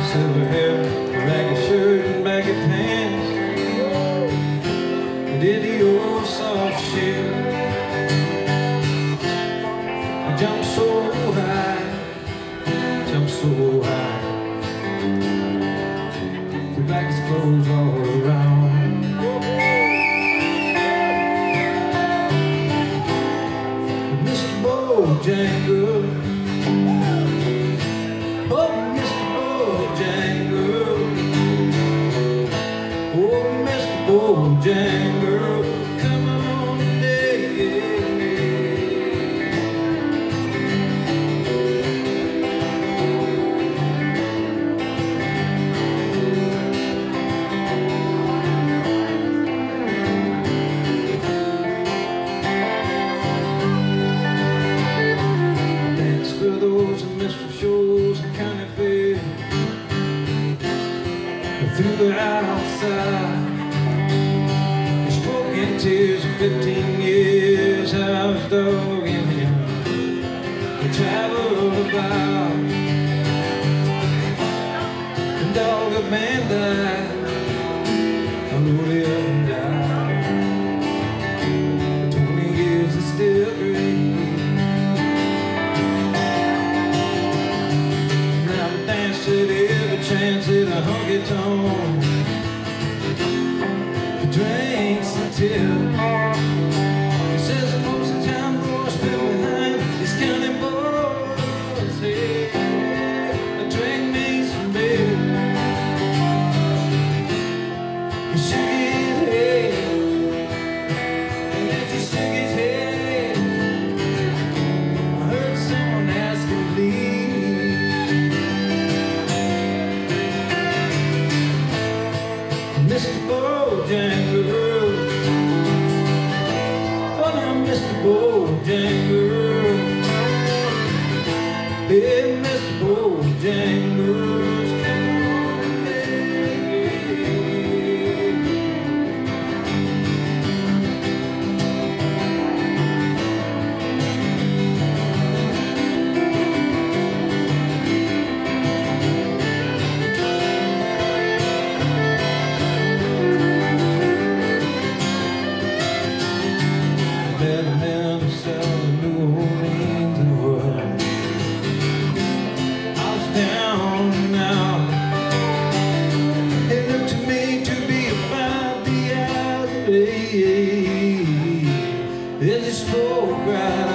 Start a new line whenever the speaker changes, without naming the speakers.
silver hair, a ragged shirt and baggy pants, and in the old soft shell. I jumped so high, jumped so high, feel like his clothes all around. Mr. Bojangle, oh Mr. Bojangle, oh Mr. Bojangle, come on today. Thanks for those minstrel shows and county fair. Through the outside, he spoke in tears of 15 years. I was dogging him, he traveled about. The dog of man died, I rode it up and down. 20 years is still great. Now I dance at every chance at a honky-tonk, drinks until he says most of the time boys spit behind these county boys. Hey, I drink me some beer. He shook his head, and as he shook his head, I heard someone ask him to leave. Mr. Bojangle, oh now Mr. Bojangle, hey Mr. Bojangles, come on met a man who selling New Orleans and world. I was down and out. It looked to me to be about the hour of 8 as he spoke right